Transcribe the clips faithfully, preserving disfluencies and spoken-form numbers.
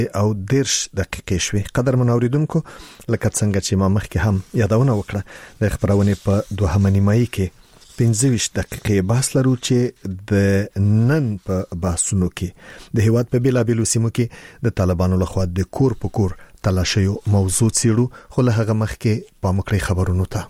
او دیرش دقیقې شوي. قدر منوریدونکو لکه څنګه چې ما مخکې هم یادونه وکړه د خبرونه په دوهمه نیمایي کې پنځه ویشت دقیقې بحث لرو چې د نن په بحثونو کې د هیواد په بیلابیلو سیمو کې د طالبانو لخوا د کور په کور تلاشیو موضوع څیړو، خو له هغه مخکې په مکړې خبرونو ته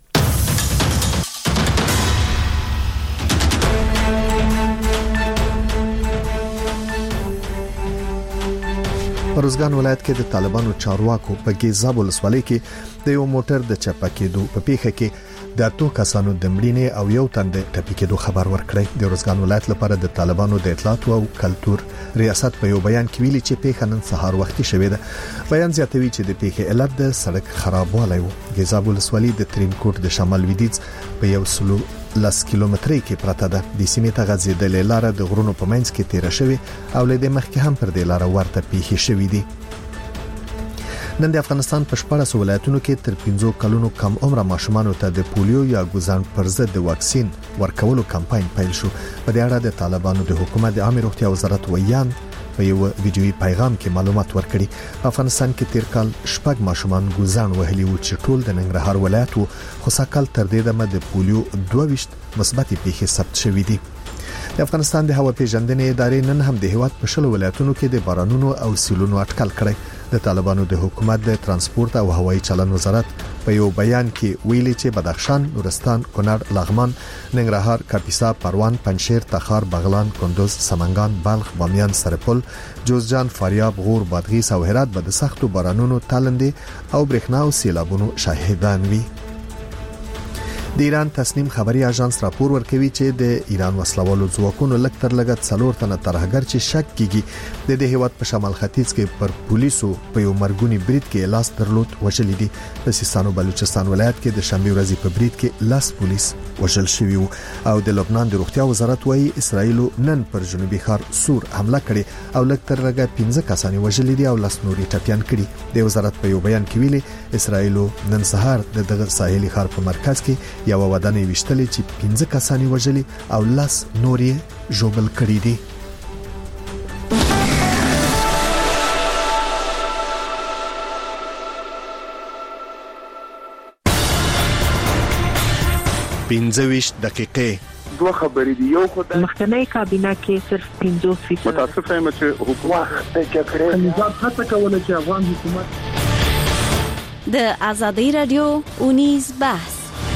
روزګان ولایت کې د طالبانو چارواکو په ګیزاب ولسوالۍ کې د یو موټر د چپکېدو په پیښه کې د اتو کسانو د مړینې او یو تن د ټپي کېدو خبر ورکړی. د روزګان ولایت لپاره د طالبانو د اطلاعات او کلتور ریاست په یو بیان کې ویلي چې پیښه نن سهار وختي شوې ده. بیان زیاتوي چې د پیښې علت د سړک خرابوالی و. ګیزاب ولسوالۍ د ترینکوټ د شمال لویدیځ په یو سلو لس کیلومترۍ کې پراته ده. د سیمې ته غځېدلې لار د غرونو په منځ کې تیر شوې او له دې مخکې هم پر دې لار ورته پیښې شوې دي. نن د افغانستان په شپږ ولایتونو کې تر پنځه کلونو کم عمر ماشومانو ته د پولیو یا ګوزان پر ضد د واکسین ورکولو کمپاین پیل شو. په دې اړه د طالبانو د حکومت د عامه روغتیا وزارت ویان په یو ویډیوي پیغام کې معلومات ورکړي. په افغانستان کې تیر کال شپږ ماشومان ګوزان وهلي و چې ټول د ننګرهار ولایت وو، خو ساکال تر دې دمه د پولیو دوه ویشت مثبت پیښې ثبت شوې دي. د افغانستان د هوا پیژندنې ادارې نن هم د هیواد په شلو ولایتونو کې د بارانونو او سیلونو اټکل کړی. د طالبانو د حکومت د ترانسپورت او هوایي چلن وزارت په یو بیان کې ویلي چې بدخشان، نورستان، کونړ، لغمان، ننګرهار، کاپیسا، پروان، پنجشیر، تخار، بغلان، کندوز، سمنګان، بلخ، بامیان، سرپل، جوزجان، فاریاب، غور، بادغیس او هرات به د سختو بارانونو، تالندې او برېښنا او سیلابونو شاهدان وي. د ایران تصنیم خبري اژانس راپور ورکوي چې د ایران وسلوالو ځواکونو لکتر لګت څلور تنه ترهګر چې شک کیږي د دې هیواد په شمال ختیځ کې پر پولیسو په یو مرګونی برید کې لاس درلود وژل دي. په سیستان او بلوچستان ولایت کې د شنبه ورځې په برید کې لاس پولیس وژل شوی او د لبنان د روغتیا وزارت وايي اسرایل نن پر جنوبي ښار سور حمله کړې او لکتر لګت پنځه کسان وژل دي او لاس نوري ټپيان کړي. د وزارت په یو بیان کې ویلي اسرایل نن سهار د دغه ساحلي ښار په مرکز کې یو ودانۍ وشتلې چې پنځه کسان وژلي او لاس نوري جوبل کړي دي. پنځه ویشت دقیقې دوه خبرې دي. یو خدای مخکنی کابینه کې صرف پنځه فیصد متاسفه یم چې حکومت د جګړې نظام هڅه کوله چې افغان حکومت د ازادي رادیو اونیز بحث.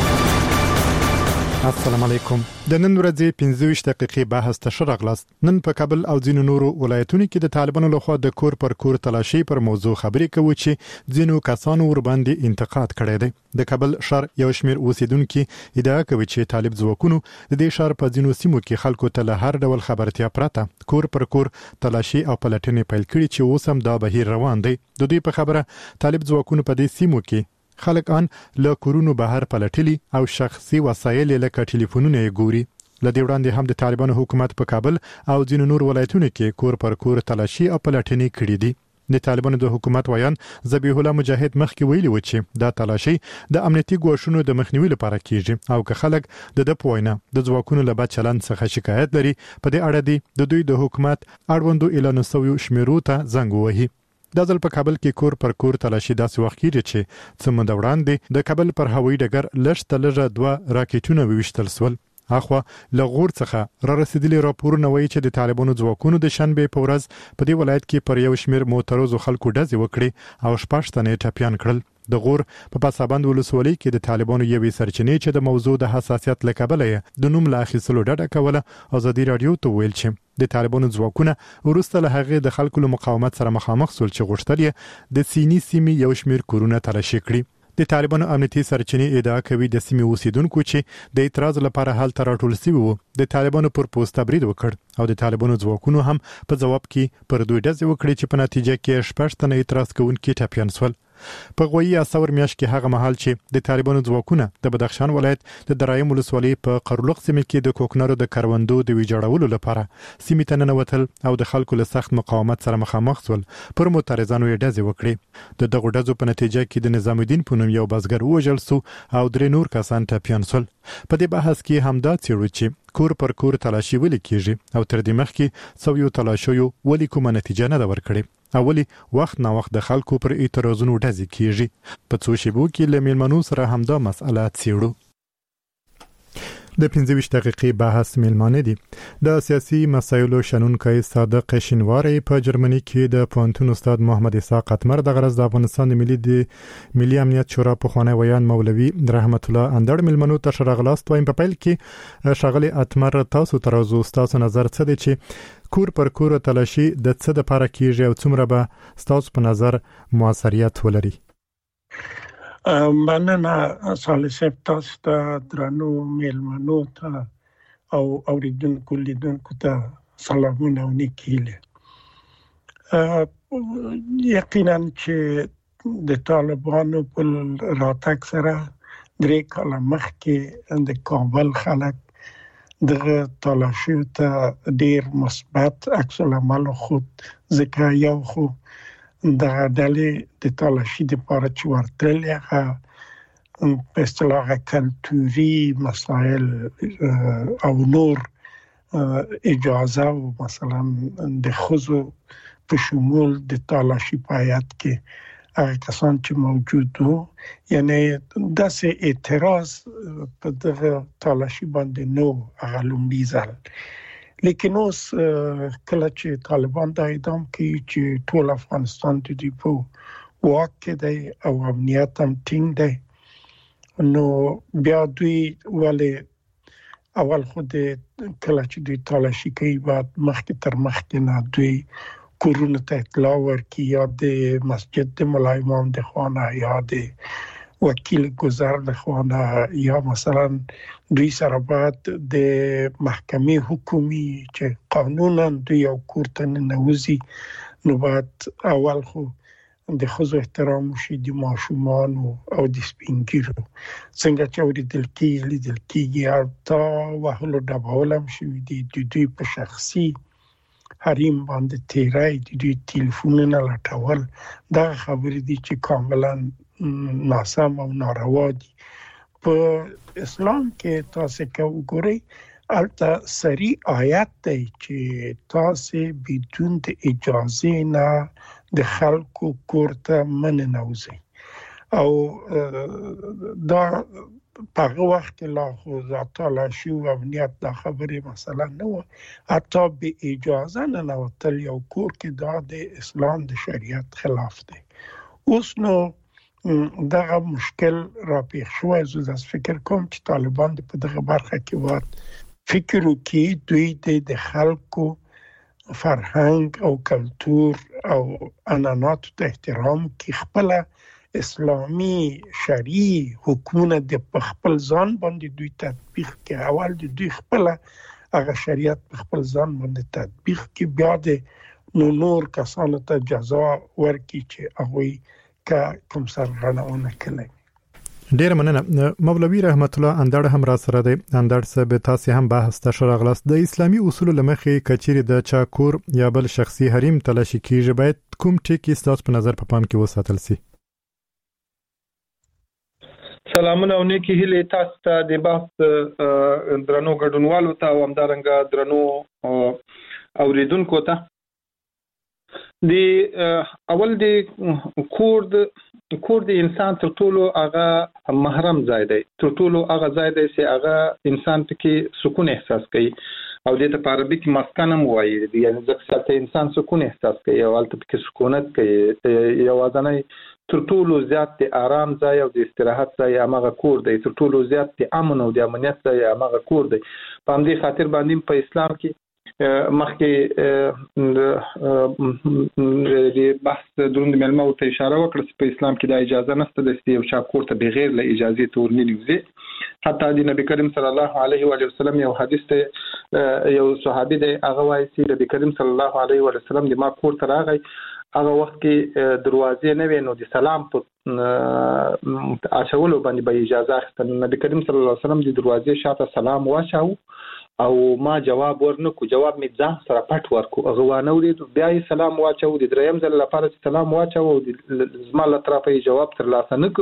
السلام علیکم. د نن ورځې پنځه ویشت دقیقې بحث ته شرغلاست. نن په کابل او ځینو نورو ولایتونو کې د طالبانو لخوا د کور پر کور تلاشي پر موضوع خبرې کوي چې ځینو کسانو ور باندې انتقاد کړی دی. د کابل شهر یو شمېر اوسیدونکو ادعا کوي چې طالب ځواکونو د دې شهر په ځینو سیمو کې خلکو ته له هر ډول خبرتیا پرته کور پر کور تلاشي او پلټنې پیل کړي چې اوس هم دا بهیر روان دی. د دوی په خبره طالب ځواکونو په دې سیمو کې خلک ان له کورونو بهر پلټلي او شخصي وسایل لکه ټلیفونونه یې ګوري. لدې وړاندې هم د طالبانو حکومت په کابل او ځینو نور ولایتونو کې کور پر کور تلاشي او پلټنې کړې دي. د طالبانو د حکومت ویان ذبیح الله مجاهد مخکې ویلي و چې دا تلاشي د امنیتي ګواښونو د مخنیوي لپاره کیږي او که خلک د د پوینه د ځواکونو له بد چلند څخه شکایت لري په دې اړه دی د دوی د حکومت اړوندو اعلان شویو شمیرو ته زنګ ووهي. د ځل په کابل کې کور پر کور تلاشي داسې وخت کېږي چې څه مده وړاندې د کابل پر هوایي ډګر لږ ته لږه دوه راکټونه وویشتل سول. اخوا لغور څخه را رسیدلي راپورونه وایي چې د طالبانو ځواکونو د شنبه په ورځ په دې ولایت کې پر یو شمېر معترضو خلکو ډزې وکړي او شپږ تنه ټپيان کړل. د غور په پاسابند ولسوالۍ کې د طالبانو یوې سرچینې چې د موضوع د حساسیت له کبله د نوم لا اخیستلو ډډه کوله ازادي رادیو ته ویل چې د طالبانو ځواکونه ورسته له هغه د خلکو له مقاومت سره مخامخ سول چې غوښتل یې د سینی سیمې یو شمېر کورونه تلاشي کړي. د طالبانو امنیتي سرچینې ادعا کوي د سیمې اوسیدونکو چې د اعتراض لپاره حل تر راټول شوی وو د طالبانو پر پوسټ برید وکړ او د طالبانو ځواکونو هم په جواب کې پر دوی ډزې وکړي چې په نتیجه کې شپږ تنه اعتراض کوونکي ټپيان سول. په غوي اسور میاش کې هغه محل چې د طالبانو ځواکونه د بدخشان ولایت د درایم ولسوالۍ په قرلوق سیمه کې د کوکنارو د کروندو د ویجاړولو لپاره سیمه ته ننوتل او د خلکو له سخت مقاومت سره مخامخ شول. پر معترضانو یې ډزې وکړي. د دغه ډزو په نتیجه کې د نظام الدین په نوم یو بزګر وژل شو او درې نور کسان ټپيان شول. په دې بحث کې همدا څېړو چې کور پر کور تلاشي ولې کیږي او تر دې مخکې سویو تلاشیو ولې کومه نتیجه نه ده ورکړې. اولی وخت نا وخت د خلکو پر اعتراضونو ډزې کیږي. په څو شیبو کې له میلمنو سره همدا مسأله څیړو. د پنځه ویشت دقیقې بحث میلمانه دي. د سیاسي مسایلو شنونکی صادق شینواری په جرمني کې د پوهنتون استاد محمد اسحاق اتمر د غرض د افغانستان د ملي د ملي امنیت شورا په خوانی ویان مولوي رحمت الله اندړ میلمنو ته شرغلاست وایم. په پیل کې شغله اتمر تاسو ترازو تاسو نظر څه دی چې کور پر کور تلاشي د څه د پاره کیږي او څومره به تاسو په نظر موثریت ولري؟ مننه صالح صاحب، تاسو ته درنو میلمنو ته او اوریدونکو لیدونکو ته سلامونه او نیکې هیلې. یقینا چې د طالبانو په راتګ سره درې کاله مخکې د کابل خلک دغه تلاشي ته ډیر مثبت عکس العمل خود ځکه یو خو د ډلې د تلاشي لپاره چې ورتل هغه په اصطلاح کلتوري مسایل او نور اجازه او مثلا د خزو په شمول د تلاشي پایت کې هغه کسان چې موجود وو، یعنی داسې اعتراض په دغه تلاشي باندې نو هغه لومړي ځل. لیکن اوس کله چې طالبان دا اعلان کوي چې ټول افغانستان د دوی په واک کې دی او امنیت هم ټینګ دی، نو بیا دوی ولې اول خو د کله چې دوی تلاشي کوي بعد مخکې تر مخکې نه دوی کورونو ته اطلاع ورکړي، یا د مسجد د ملا امام د خانه یا د وکیل گذر د خانه، یا مثلا دوی سره باید د محکمې حکومي چې قانونا دوی یو کور ته ننوځي، نو باید اول خو د ښځو احترام وشي، د ماشومانو او د سپین ږیرو څنګه چې اورېدل کېږي لیدل کېږي، حتی وهلو ډبول هم شوي دي، د دوی په شخصي حریم باندې تیری، د دوی تلیفونونه لټول، دغه خبرې دي چې کاملا ناسم او ناروا دي. په اسلام کې تاسو که وګورئ البته صریح آیت دی چې تاسو بدون د اجازه نه د خلکو کور ته من ننوځئ، او دا په هغه وخت کې لا خو تلاشي او امنیت دا خبرې مثلا نه وه، حتی به اجازه ننوتل یو کور کې دا د اسلام د شریعت خلاف دی. اوس نو دغه مشکل را پیښ شوی، زه داسې فکر کوم چې طالبان په دغه برخه کې باید فکر وکړي، دوی د خلکو فرهنګ او کلتور او عنعناتو ته احترام کوي، خپله اسلامي شرعي حکمونه د په خپل ځان باندې دوی تطبیق کوي. اول د دوی خپله هغه شریعت په خپل ځان باندې تطبیق کوي، بیا د نو نور کسانو ته جزا ورکړي چې هغوی که کوم سرغړونه کړې. ډیر مننه. مولوي رحمت الله اندړ هم را سره دی. اندړ صاحب تاسو هم بحث ته شرغلاست. د اسلامي اصول لمخې کچېری د چا کور یا بل شخصي حریم تلاشي کیږي، باید کوم ټکی ستاسو په نظر په پام کې وساتل سي؟ سلامونه او نیکی هیله تاسو ته د بحث درنو ګډونوالو ته او همدارنګه درنو اوریدونکو ته. د اول د کور د کور د انسان تر ټولو هغه محرم ځای دی، تر ټولو هغه ځای دی چې هغه انسان پکې سکون احساس کوي، او د ته په عربي کې مسکن هم وایي، یعنی ځکه چې انسان سکون احساس کوي او هلته پکې سکونت کوي. یوازینی تر ټولو زیات د آرام ځای او د استراحت ځای هماغه کور دی، تر ټولو زیات د امن او د امنیت ځای هماغه کور دی. په همدې خاطر باندې په اسلام کې مخکې د بحث دروند مېلمه ورته اشاره وکړه چې په اسلام کې دا اجازه نشته چې یو چا کور ته بغیر له اجازې ته ورننوځي. حتی د نبی کریم صلی الله علیه و وسلم یو حدیث ته یو صحابي دی هغه وایي چې نبی کریم صلی الله علیه و وسلم د ما کور ته راغی، هغه وخت کې دروازې نه وې، نو د سلام په اچولو باندې به اجازه اخیستل. نبی کریم صلی الله علیه وسلم د دروازې شاته سلام واچاو او ما جواب ورنکو، جواب می ځان سره پټ ورکو، هغه وانه ورید، بیا یې سلام واچو، د دریم ځل لپاره چې سلام واچو او زما له طرفه یې جواب ترلاسه نکړ،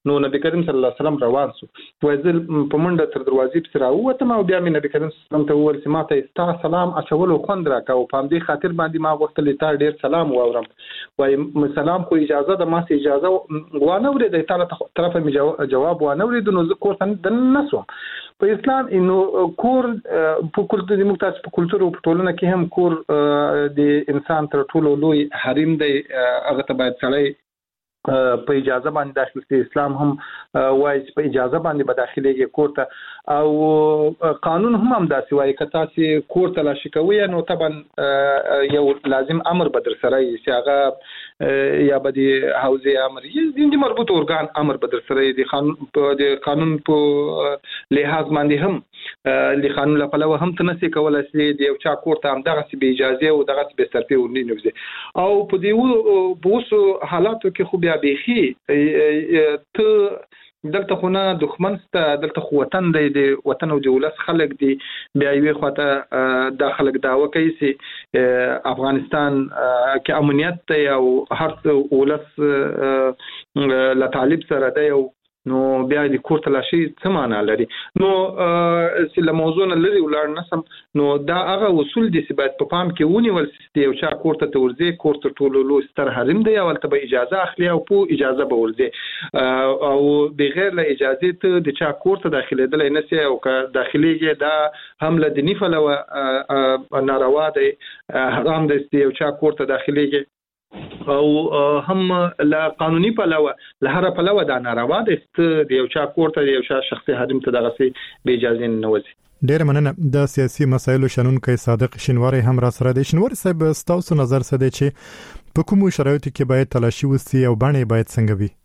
نو نبی کریم صلی الله علیه وسلم روان سو وای زل په منډه تر دروازې پر راوته ما بیا مې نبی کریم صلی الله علیه وسلم ته وویل چې ما ته ستا سلام اچولو خوند راکاو په دې خاطر باندې ما غوښتل تا ډیر سلام واورم وای سلام خو اجازه ده ما سي اجازه وانه ورې د تعالی طرفه می جواب وانه ورې نو ذکر څنګه د نسو په اسلام انه کور په کلتور د مختلف په کلتور او په ټولنه کې هم کور د انسان تر ټولو لوی حریم دی هغه ته باید سړی په اجازه باندې داخل شي اسلام هم وایي چې په اجازه باندې به داخليږي کور ته او قانون هم هم داسې وایي که تاسو کور تلاشي کوئ نو طبعا یو لازم امر به در سره یي چې هغه یا به د حوزې امر یي د مربوط ارګان امر به در سره یي د قانون د قانون په لحاظ باندې هم د قانون له پلوه هم تنسي کولای شي د یو چا کور ته هم دغه به اجازه او دغه به سرپی ونی نوځي او په دې بوسو حالاتو کې خو بیا بيخي ته دلته خو نه دښمن ست دلته خو وطن دی د وطن او د ولس خلک دی بیا یې خواته د خلک داوا کوي چې افغانستان کې امنیت ته او هر ولس لا طالب سره دی او نو بیا د کور تلاشي څه معنا لري نو چې له موضوع نه لري ولر نسم نو دا هغه اصول دي چې باید په پام کې ونیول شي یو چا کور ته ورځي کور ته ټولو لو ستر حریم دی او ته به اجازه اخلي او په اجازه به ورځي او بغیر له اجازه ته د چا کور ته داخليدل نه سي او که داخليږي دا حمله د نفله ناروا دی حرام دی یو چا کور ته داخليږي او هم لا قانوني پلوه له هر پلوه دا ناروا ده چې یو چا کوړه یو چا شخصي حریم ته دغه سي به اجازه نه وځي. ډېر مننه د سیاسي مسایلو شنونکو صادق شینواری هم را سره د شینواری صاحب ستاسو نظر څه دی چې په کومو شرایطو کې باید تلاشي وسي او باندې باید څنګه وي؟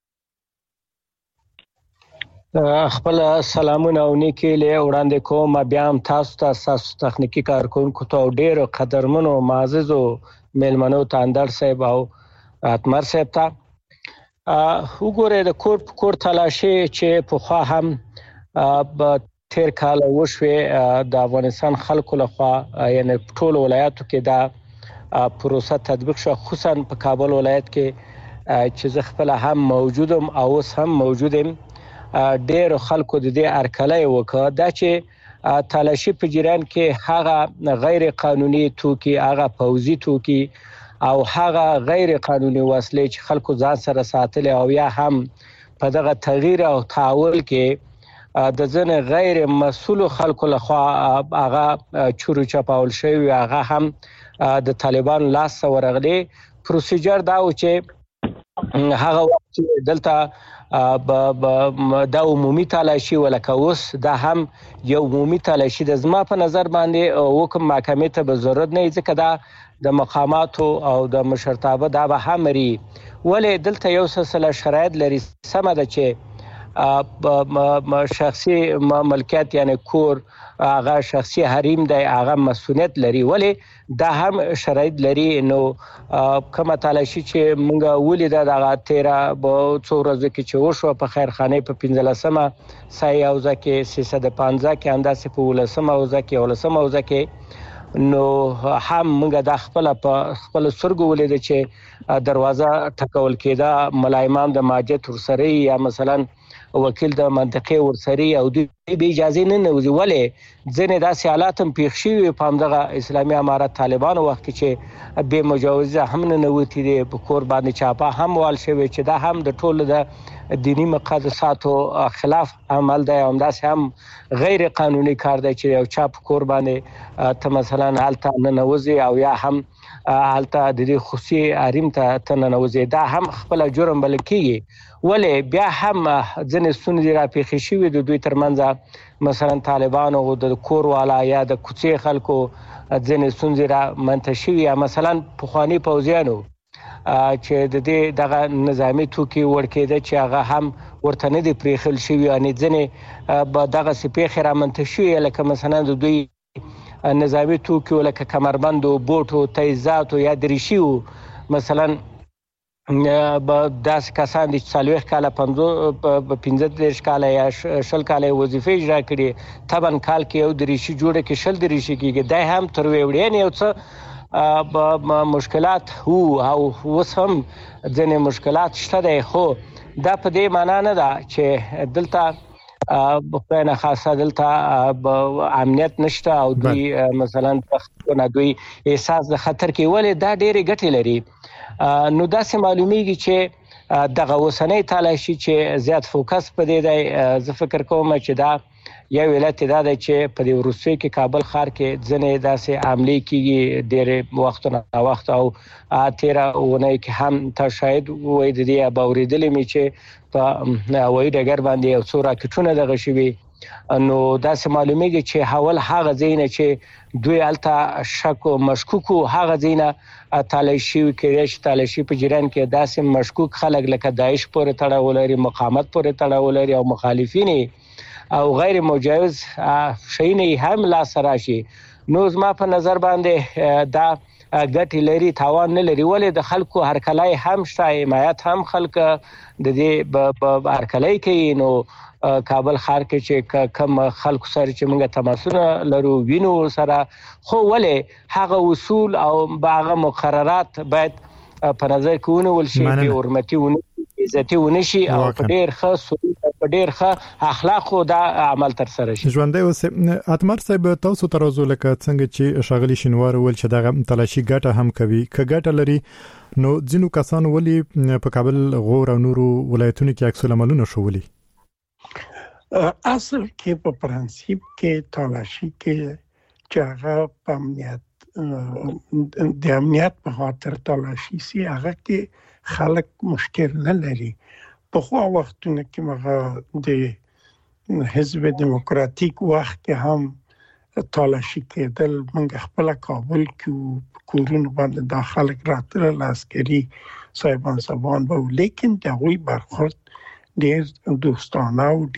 خپل سلامونه او نیکی له وړاندې کوم بیا هم تاسو ته تاسو تخنیکی کارکونکو ته ډېر قدرمنو معززو میلمنو ته اندر صاحب او اتمر صاحب ته وګوره د کور کور تلاشي چې په خوا هم تیر کال وشوه د افغانستان خلکو لخوا یعنی ټول ولایتو کې دا پروسه تطبیق شو خصوصا په کابل ولایت کې چې زه خپل هم موجودم او اوس هم موجودم ډېر خلکو د دې ارکلای وکړه دا چې تلاشي په جریان کې هغه غیر قانوني توکي هغه پوزي توکي او هغه غیر قانوني وسلې چې خلکو ځان سره ساتل او یا هم په دغه تغییر او تحول کې د ځنه غیر مسؤل خلکو لخوا هغه چورو چپاول شوی هغه هم د طالبان لاس ورغلي پروسیجر دا و چې هغه وخت دلته د عمومي تلاشي ولکه اوس دا هم یو عمومي تلاشي د زما په نظر باندې حکم محکمې ته به ضرورت نه ځکه دا د مقاماتو او د مشرتابه دا به همري ولې دلته یو سلسله شرایط لري سمه ده چې شخصي ملکیت یعنی کور هغه شخصي حریم دی هغه مسؤلیت لري ولې دا هم شرایط لري نو کومه تلاشي چې مونږ ولید دا تیرا به څو ورځې کې چې وشو په خیرخانه په پنځلسمه سای اوزه کې سیصد پنځه کې انداسې په ولسمه اوزه کې ولسمه اوزه کې نو هم مونږ د خپل په خپل سرګو ولید چې دروازه ټکول کېده ملایمان د ماجد ورسره یا مثلا وکیل د منطقې ورسري او د به اجازه نه نوځي ولې ځنه داسې حالات هم پیښ شوي په همدغه اسلامي امارت طالبانو وخت چې به مجوزه هم نه نوتی دي په کور باندې چاپه هم وال شوی چې دا هم د ټولو د دینی مقدساتو خلاف عمل دی او داسې هم غیر قانوني کار دی چې یو چاپ کور باندې ته مثلا حالت نه نوځي او یا هم حالت د دې خصوصي حریم ته ته نه نوځي دا هم خپل جرم بل کیږي ولې بیا هم ځنې ستونزې را پیښې شوي د دوی ترمنځ مثلا طالبانو د کور والا یا د کوڅې خلکو ځنې ستونزې را منتشر شوي یا مثلا پخواني پوځیانو چې د دې دغه نظامي توکي ورکېده چې هغه هم ورته نه دي پرېښل شوي یعنې ځنې به دغسې پیښې را منتشر شوي لکه مثلا د دوی نظامي توکي لکه کمربندو بوټو تیزاتو یا دریشیو مثلا به داسې کسان دي چې څلوېښت کاله پنځه دېرش کاله یا شل کاله وظیفې اجرا کړي طبعا کال کې یو دریشي جوړه کې شل دریشي کېږي دی هم تر وړاندې یو څه مشکلات وو او اوس هم ځینې مشکلات شته دی خو دا په دې معنی نه ده چې دلته په نه خاصه دلته امنیت نشته او دوی مثلا نه دوی احساس د خطر کې ولې دا ډېری ګټې لري. نو دا سه معلومیږي چې دغه وسنۍ تلاشي چې زیات فوکس په دې دی. زه فکر کوم چې دا یو ولایت دا دی چې په دې روسي کې کابل ښار کې ځنې داسې عملي کیږي ډېر وخت نه وخت او تیرا ونې کې هم تا شاید وې د دې باورېدلې می چې په هوایي ډګر باندې یو څو راکټونه دغه شوي. نو داسې معلومیږي چې حواله هغه ځای چې دوی الته شک او مشکوک هغه ځای تلاشي کې چې تلاشي په جریان کې داسې مشکوک خلک لکه داعش پورې تړاو لري، مقاومت پورې تړاو لري او مخالفین او غیر مجوز شینه هم لا سراشي. نو زما په نظر باندې دا ګټي لري تاوان نه لري. ولې د خلکو هرکلای هم شته، حمایت هم خلک د دې په هرکلای کې. نو کابل ښار کې چې کم خلکو سره چې موږ تماسونه لرو وینو سره، خو ولې هغه اصول او هغه مقررات باید په نظر کې ونیول شي، به حرمتي ونیول عزتي ونشي او په ډېر ښه سلوک په ډېر ښه اخلاقو دا عمل تر سره شي. ژوندۍ اوس اتمر صاحب تاسو ترازو لکه څنګه چې شاغلي شنوار ول چې دغه تلاشي ګټه هم کوي که ګټه لري نو ځینو کسانو ولي په کابل غور او نورو ولایتونو کې عکس العملونه شولي. اصل کې په پرنسيپ کې تلاشي کې چې هغه په امنیت د امنیت په خاطر تلاشي سي هغه کې خلک مشکل نه لري. په خو وختونه کې مغه د حزب دیموکراتیک وخت کې هم تلاشي کېدل. موږ خپل کابل کې کورونه باندې داخله راتل عسکري صاحبان صاحبان به لیکن دغوی برخورد ډېر دوستانه او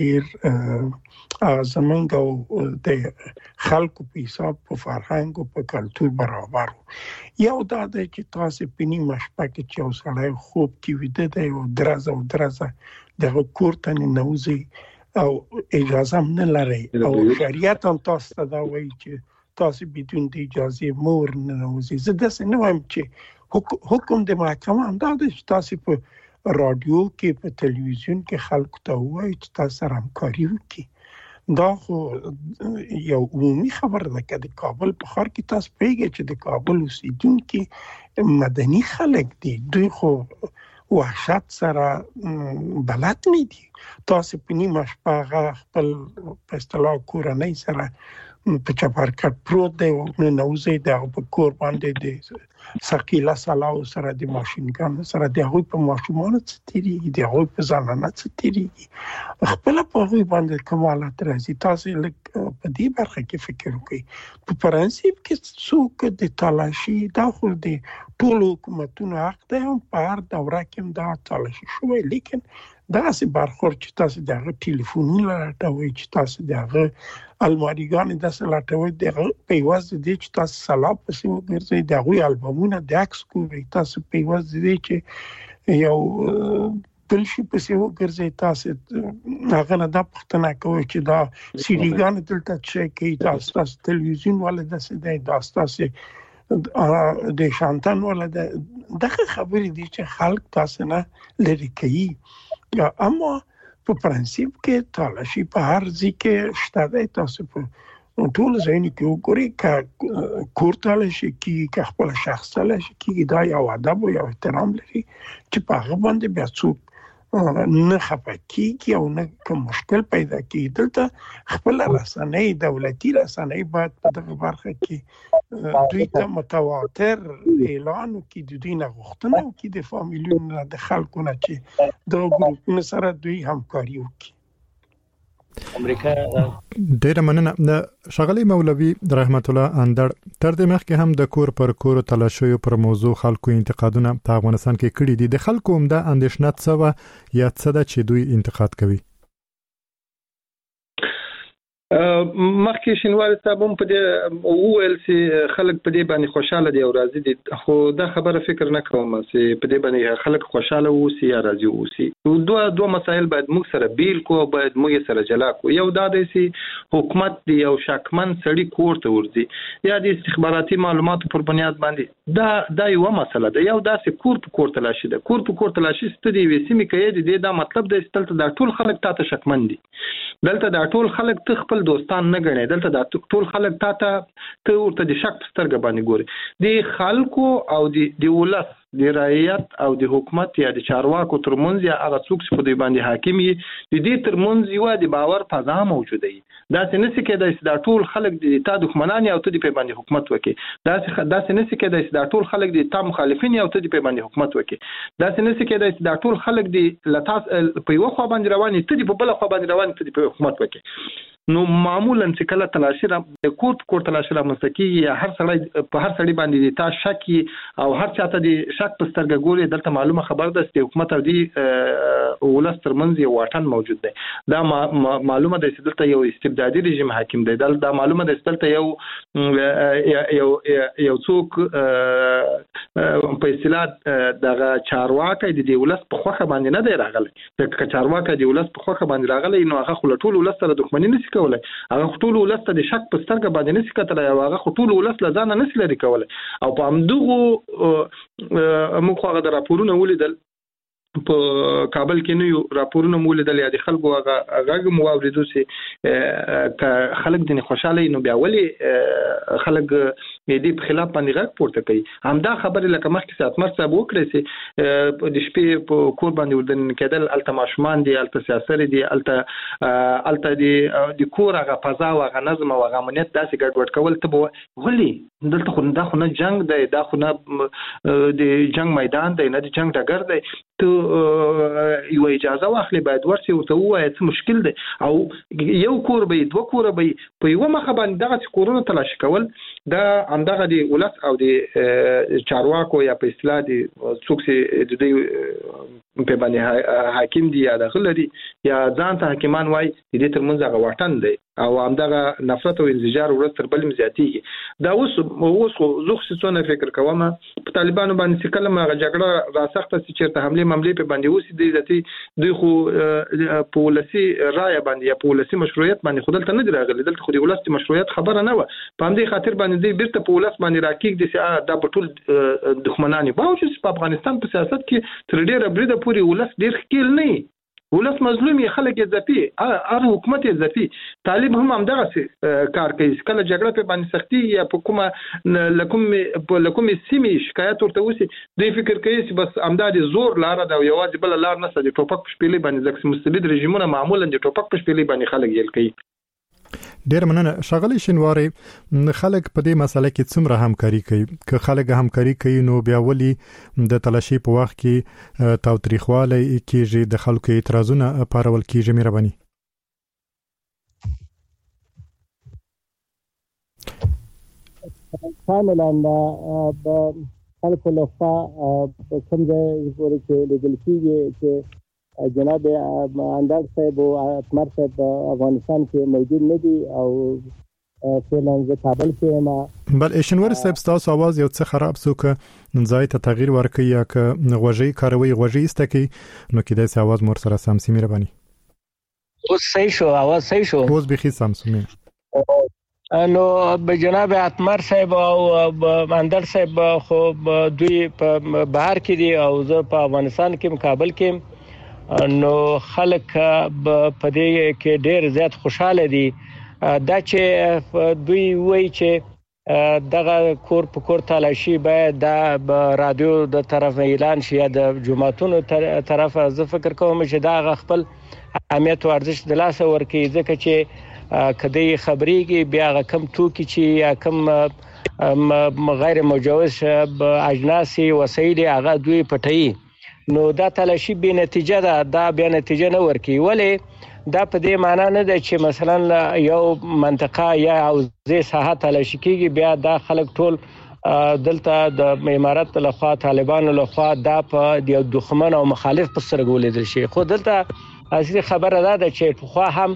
ډېر زمونږ او د خلکو په حساب په فرهنګ او په کلتور برابر. یو دا دی چې تاسو په نیمه شپه کې چې اوسړی خوب کې ویده دی او درزه او درزه دغه کور ته ننوځي او اجازه هم نه لري او شریعت هم تاسو ته دا وایي چې تاسو بدون د اجازه مور ننوځي. زه داسې نه وایم چې حکم د محکمه هم دا دی چې تاسو په رادیو کې په تلویزیون کې خلکو ته وایي چې تاسو سره همکاري وکړي. دا خو یو عمومي خبره ده که د کابل په ښار کې تاسو پوهیږئ چې د کابل اوسیدونکي مدني خلک دي، دوی خو وحشت سره بلد نه دي. تاسو په نیمه شپه هغه خپل په اصطلاح کورنۍ سره په چپرکټ پروت دی او ننوځي دغه په کور باندې د ثقيله سلاو سره د ماشینګان سره د هغوی په ماشومانو څه تیریږي، د هغوی په ځانانه څه تیریږي، خپل په هغوی باندې کمالات راځي. تاسو لږ په دې برخه کې فکر وکړئ. په پرنسيپ کې څوک د تلاشي دا خو د ټولو حکومتونو حق دی، هم په هر دوره کې دا تلاشي شوی، لیکن داسې برخورد چې تاسو دغه ټلیفونونه راټوي، چې تاسو دغه الماریګانې داسې لاټوي، دغه په یوازې دی چې تاسو سلام پسې وګرځئ، د هغوی البمونه د عکس کوئ، تاسو په یوازې دی چې یو بل شي پسې وګرځئ، تاسو هغه نه دا پوښتنه کوئ چې دا سیډیګانې دلته څه کوي، دا ستاسو تلویزیون ولې داسې دی، دا ستاسو د شانتن ولې دی. دغه خبرې دي چې خلک تاسو نه لرې کوي. یا اما په پرنسيپ کې تلاشي په هر ځای کې شته دی. تاسو په ټول ځایونو کې وګورئ که کور تلاشي کېږي که خپل شخص تلاشي کېږي، دا یو ادب او یو احترام لري چې په هغه باندې بیا څوک نه خفه کېږي او نه کوم مشکل پیدا کېږي. دلته خپل رسنۍ دولتي رسنۍ باید په دغه برخه کې دوی ته متواتر اعلان وکړي، د دوی نه غوښتنه وکړي د فامیلونو د خلکو نه چې د ګروپونو سره دوی همکاري وکړي. امریکا ډیره مننه. شغلی مولوي رحمت الله اندړ تر دې مخکې هم د کور پر کور تلاشیو پر موضوع خلکو انتقادونه په افغانستان کې کړي دي. د خلکو عمده اندیشنه څه و یا څه ده چې دوی انتقاد کوي؟ مخکې شینواری صاحب هم په دې وویل چې خلک په دې باندې خوشاله دي او راضي دي، خو دا خبره فکر نه کوم چې په دې باندې خلک خوشاله اوسي یا راضي اوسي. دوه دوه مسایل باید موږ سره بیل کو، باید موږ سره جلا کو. یو دا دی چې حکومت دی یو شکمن سړی کور ته ورځي یا د استخباراتي معلوماتو پر بنیاد باندې، دا دا یو مسله ده. یو داسې کور په کور تلاشي ده، کور په کور تلاشي ستدي وسیمې کوي دي. دا مطلب دی چې دلته دا ټول خلک تاسو شکمن دي، دلته دا ټول خلک ته خپل دوستان نه غني، دلته دا ټول خلک تا ته ته ورته د شک سترګې باندې ګوري. د خلکو او د د ولس د رعیت او د حکومت یا د چارواکو ترمنځ یا هغه څوک چې په دې باندې حاکم وي د دې ترمنځ یو د باور فضا موجوده وي. دا څه نسی کېدای چې دا ټول خلک د تا دښمنان او ته د په باندې حکومت وکړي، دا څه دا څه نسی کېدای چې دا ټول خلک د تا مخالفین او ته د په باندې حکومت وکړي، دا څه نسی کېدای چې دا ټول خلک د لتاس په یو خوا باندې رواني ته د په بل خوا باندې رواني ته د په حکومت وکړي. نو معمولا چې کله تلاشي را د کور کور تلاشي را مستقي یا هر سړی په هر سړی باندې تا شکی او هر چاته د شک په سترګه ګوري، دلته معلومه خبر ده چې حکومت او دی ولس ترمنځ یو واټن موجود دی. دا معلومه ده چې دلته یو استبدادي رژیم حاکم دی، دا معلومه ده چې دلته یو یو یو څوک په اصطلاح دغه چارواکي د ولس په خوخه باندې نه دی راغلی. د چارواکي د ولس په خوخه باندې راغلی نو هغه خو ټول ولس سره دښمنی نشي کولای، هغه ټول ولس ته د شک په سترګه باندې نشي کتلای، هغه ټول ولس له ځانه نشي لري کولای. او په همدغه موږ هغه د راپورونه ولیدل په کابل کې نو راپورونه مولیدل یا د خلکو هغه هغه مو اوریدو چې خلک د خوشاله نو بیا ولی خلک دې په خلاف باندې غږ پورته کوي. همدا خبره لکه مخکې ساتمر صاحب وکړي چې د شپې په کور باندې ودن کېدل، الته ماشومان دي، الته سیاسر دي، الته الته د د کور هغه فضا او هغه نظم او هغه امنیت داسې ګډوډ کول ته ولي دلته خو دا خو نه جنگ دی، دا خو نه د جنگ میدان دی، نه د جنگ ډګر دی. ته یو اجازه واخلي باید ورسي او ته وایي څه مشکل دی. او یو کور به دوه کور به په یو مخ باندې دغه کورونه تلاشي کول، دا همدغه دی ولس او د چارواکو یا په اصطلاح دی څوک چې د دې په باندې حاکم دی یا د غلري یا ځان ته حکیمان وای د دې ترمنځ هغه واټن دی او همدغه نفرت او انزجار ورته تر بل مزياتي. دا اوس اوس زه خصوصا فکر کوم په طالبانو باندې چې کله ما جګړه راسخته چې چیرته حمله مملې په باندې اوس د دې دوی خو پولیسي رائے باندې یا پولیسي مشروعیت باندې خودل ته نه دراغلي، دلته خو د ولست مشروعیت خبره نه و. په همدې خاطر باندې دوی بیرته پولیس باندې راکېږي چې دا بټول دښمنان باوجود په افغانستان په سیاست کې تر ډیره بریده پوری ولست ډیر خېل نه ولس مظلوم یې خلک یې ځپي، هر حکومت یې ځپي. طالب هم همدغه کار کوي، کله جګړه په باندې سختي یا په کومه لکم په لکم سیمه شکایت ورته وسی دوی فکر کوي چې بس امداد زور لار ده او یوازې بل لار نه سړي ټوپک په شپېلې باندې ځکه مستبد رژیمونه معمولا د ټوپک په شپېلې باندې خلک یل کوي. ډیر مننه شغلی شینواری. خلک په دې مسله کې څومره همکاري کوي؟ که خلک همکاري کوي نو بیا ولي د تلاشي په وخت کې تاوتریخواله کېږي، د خلکو اعتراضونه پارول کېږي؟ مهرباني. کاملا د خلکو لخوا کوم ځای پورې چې لیدل کېږي چې جناب انداز صاحب او اتمر صاحب افغانستان کې موجود نه دي او فعلا ز کابل کې ما بل شینواری صاحب تاسو आवाज یو څه خراب سو ک ځای ته تغییر ورکړي یا ک غوږی کاروي غوږی استکی نو کې د आवाज مور سره سم سي. مهرباني. اوس صحیح شو، आवाज صحیح شو، اوس به سم سمي. نو جناب اتمر صاحب او اندر صاحب خو دوی په بهر کې دي او زه په افغانستان کې مقابل کې، نو خلک په دې کې ډېر زیات خوشاله دي. دا چې دوی وایي چې دغه کور په کور تلاشي باید د رادیو د طرف اعلان شي یا د جماعتونو طرف، زه فکر کوم چې دا خپل اهمیت او ارزښت د لاسه ورکړي، ځکه چې کدی خبريږي بیا کم توکي چې یا کم غیر مجوز اجناسي وسایل هغه دوی پټي، نو دا تلاشي به نتیجه ده، دا به نتیجه نه ورکي. ولی دا په دې معنی نه ده چې مثلا یو منطقه یا حوزه ساحه تلاشي کیږي بیا دا خلک ټول دلته د امارات لخوا طالبانو لخوا دا په د دښمن او مخالف په سترګو لیدل شي. خو دلته اصلي خبره ده چې خو هم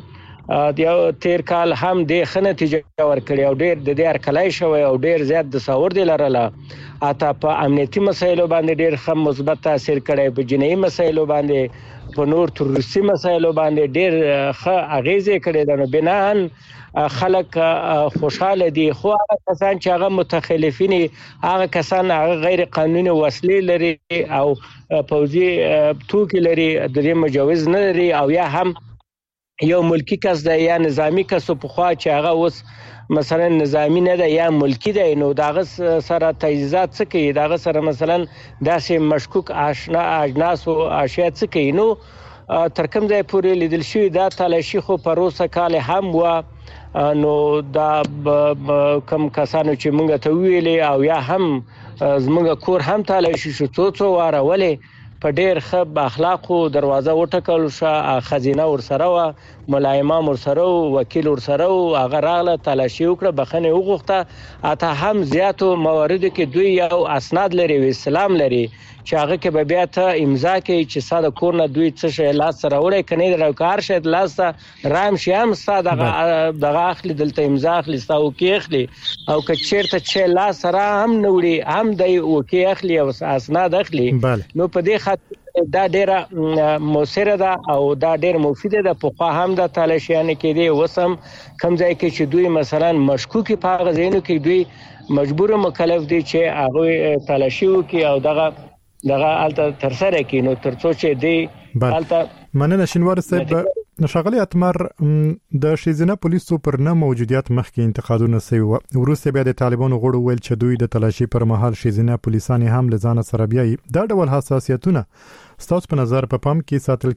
د تیر کال هم د ښه نتیجه ورکړې او ډېر د دې هرکلی شوی او ډېر زیات دساور دی لرله. حتی په امنیتي مسایلو باندې ډېر ښه مثبت تاثیر کړی، په جنایي مسایلو باندې، په نور تروریستي مسایلو باندې ډېر ښه اغېزې کړې ده. نو بناهن خلک خوشاله دي. خو هغه کسان چې هغه متخلفین، هغه کسان هغه غیر قانوني وسلې لري او پوځي توکي لري، د دې مجوز نه لري، او یا هم یو ملکی کس دی یا نظامی کس په خوا چې هغه اوس مثلا نظامی نه ده یا ملکی دی، نو داغه سره تجهیزات څه کوي، داغه سره مثلا داسې مشکوک آشنا اجناس او اشیاء څه کوي. نو تر کوم ځای پورې لیدل شوي دا تلاشي خو پروسه کال هم و. نو دا کم کسانو چې مونږ ته ویلې او یا هم زمونږ کور هم تلاشي شو څو څو واره، ولې په ډېر ښه اخلاقو دروازه وټکل شوه، خزینه ورسره وه، ملا امام ورسره و، وکیل ورسره و، هغه راغله تلاشي وکړه، بخښنې وغوښته. حتی هم زیاتو مواردو کې دوی یو اسناد لري او اسلام لري چې هغه کې به بیا ته امضا کوي چې ستا د کور نه دوی څه شی لاس سره وړی، که نه دې هر شی لاس ته رام شي هم ستا دغه اخلي، دلته امضا اخلي، ستا وکې اخلي، او که چېرته چې لاس سره هم نه وړي هم دی وکې اخلي او اسناد اخلي. نو په دې خاطر دا ډیره موثره ده او دا ډیر مفیده ده. پخوا هم د تلاشیانې کېدې، اوس هم کوم ځای کې چې دوی مثلا مشکوکي په هغه ځایونو کې دوی مجبور مکلف دي چې هغوی تلاشي وکړي او دغه دغه هلته ترسره کړي. نو تر څو چې دی هلته مننه شینوار صاحب. ښاغلی اتمر، د ښځینه پولیسو پر نه موجودیت مخکې انتقادونه سوي وو، وروسته بیا د طالبانو غړو ویل چې دوی د تلاشي پر مهال ښځینه پولیسان هم له ځانه سره بیایي. دا ډول حساسیتونه ستاسو په نظر په پام کې ساتل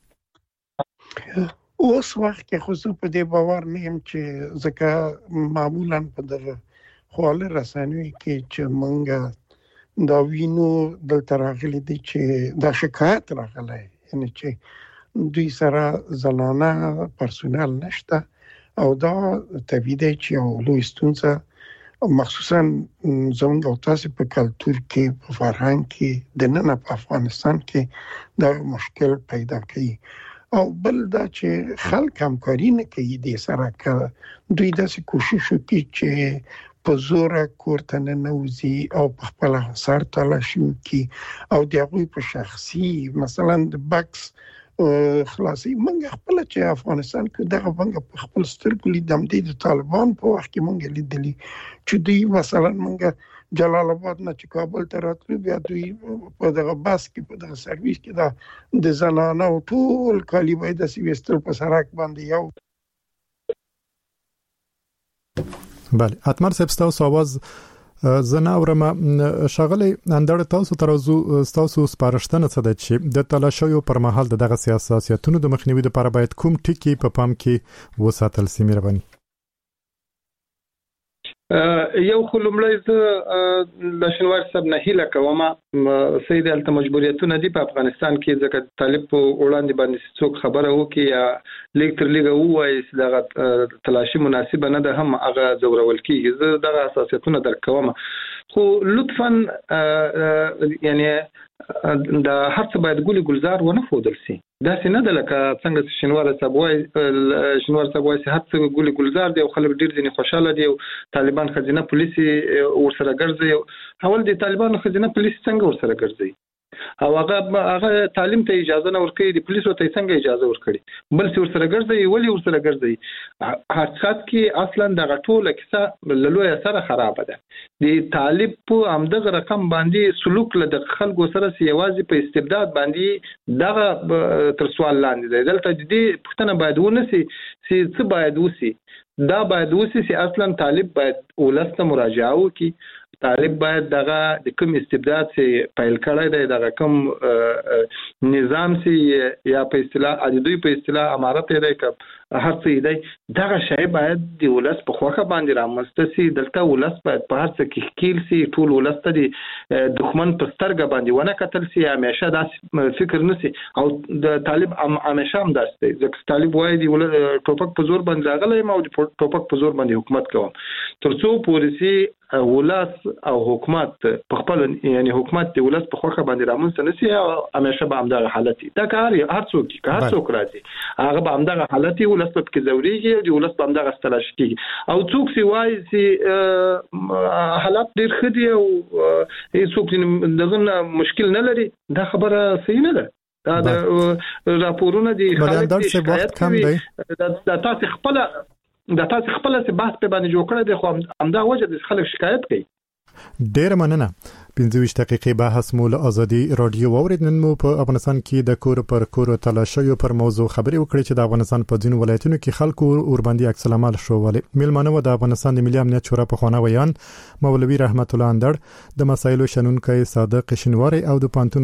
کیږي؟ اوس وخت کې خو زه په دې باور نه یم چې ځکه معمولا په دغه خواله رسنیو کې چې مونږ دا وینو دلته راغلي دي چې دا شکایت راغلی، یعنی چې دوی سره زنانه پرسونل نشته او دا طبیعي دی چې یو لوی ستونزه مخصوصا زموږ او تاسو په کلتور کې، په فرهنګ کې، دننه په افغانستان کې دا مشکل پیدا کوي. او بل دا چې خلک همکاري نه کوي دې سره، که دوی داسې کوشش وکړي چې په زوره کور ته ننوځي او په خپله سر تلاشي وکړي او د هغوی په شخصي مثلا د بکس خلاصي. موږ خپله چې افغانستان کې دغه موږ په خپل سترګو لیدم، د طالبان په وخت کې موږ لیدلي چې دوی مثلا موږ جلال آباد نه چې کابل ته راتلو، بیا دوی په دغه بس کې په دغه سرویس کې دا د زنانه او ټول کالي به یې داسې ویستل په سړک باندې. یو بله، اتمر صاحب ستاسو आवाज زه نه اورم. ښاغلی اندړ، تاسو ترازو ستاسو سپارښتنه څه ده چې د تلاشیو پر مهال د دغه سیاستونو د مخنیوي لپاره باید کوم ټکي په پام کې وساتل سي؟ مهرباني. یو خو لومړی زه د شینوار صاحب نه هیله کوم سید الته مجبوریتونه دي په افغانستان کې، ځکه طالب په وړاندې باندې څوک خبره وکړي یا لیک تر لیکه ووایي چې دغه تلاشي مناسبه نه ده، هم هغه ځورول کېږي. زه دغه حساسیتونه درک کوم، خو لطفا یعنی د هر څه باید ګولي ګلزار ونه ښودل سي. داسې نه ده لکه څنګه شینوار صاحب وایي شینوار صاحب وایي هر څه ګولي ګلزار دي او خلک ډېر ځینې خوشحاله دي او طالبان خزینه پولیس ورسره ګرځي. اول د طالبانو خزینه پولیس څنګه ورسره ګرځي او هغه هغه تعلیم ته اجازه نه ورکړي، د پولیسو ته څنګه اجازه ورکړي، بل څه ورسره ګرځي، ولې ورسره ګرځي؟ حقیقت کې اصلا دغه ټوله کیسه له لویه سره خرابه ده. د طالب په همدغه رقم باندې سلوک له د خلکو سره یوازې په استبداد باندې دغه تر سوال لاندې دی. دلته د دې پوښتنه باید ونسي چې څه باید وسي. دا باید وسي چې اصلا طالب باید ولسته مراجعه وکړي، طالب باید دغه د کوم استبداد چې پیل کړی دی، دغه کوم نظام چې یا په اصطلاح د دوی په اصطلاح امارت دی که هر څه دی، دغه شی باید د ولس په خوښه باندې رامنځته سي. دلته ولس باید په هر څه کې ښکیل سي، ټول ولس ته د دښمن په سترګه باندې ونه کتل سي، همیشه داسې فکر نه سي. او د طالب همیشه هم داسې دی، ځکه طالب وایي د ټوپک په زور باندې راغلی یم او د ټوپک په زور باندې حکومت کوم. تر څو پورې سي ولس او حکومت په خپل یعنی حکومت د ولس په خوخه باندې رامنځته نشي او همیشه به همدغه حالت دا کار هر څوک که هر څوک راځي هغه به همدغه حالت ولس په کې زوريږي او د ولس په همدغه ستلش کیږي او څوک سی وایي چې حالت ډیر خدي او هیڅوک دغه مشکل نه لري دا خبره صحیح نه ده دا د راپورونه دي خلک شکایت کوي دا تاسو خپل دا تاسو خپل څه بحث په باندې جوړ کړی دی خو همدا وجه د خلک شکایت کوي. ډیر مننه. پنځه ویشت دقیقې بحث مو له ازادي رادیو واورید. نن مو په افغانستان کې د کور پر کور تلاشیو پر موضوع خبرې وکړې چې د افغانستان په ځینو ولایتونو کې خلکو اور باندې عکس العمل شوولې. میلمانه و د افغانستان د ملي امنیت شورا په خوانه ویان مولوي رحمت الله اندړ د مسایلو شنونکو صادق شینواری او د پانتون